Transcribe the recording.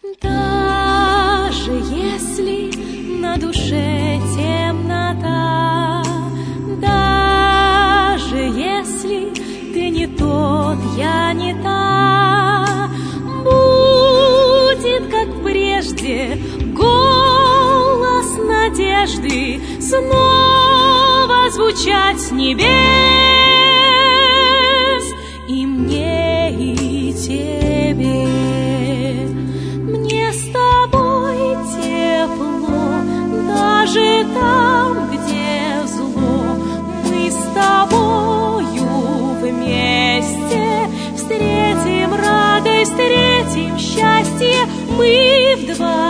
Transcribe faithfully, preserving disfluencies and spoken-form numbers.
Даже если на душе темнота, даже если ты не тот, я не та, будет, как прежде, голос надежды снова звучать с небес. И мне, и тебе, мне с тобой тепло, даже там, где зло, мы с тобою вместе встретим радость, встретим счастье, мы вдвоем.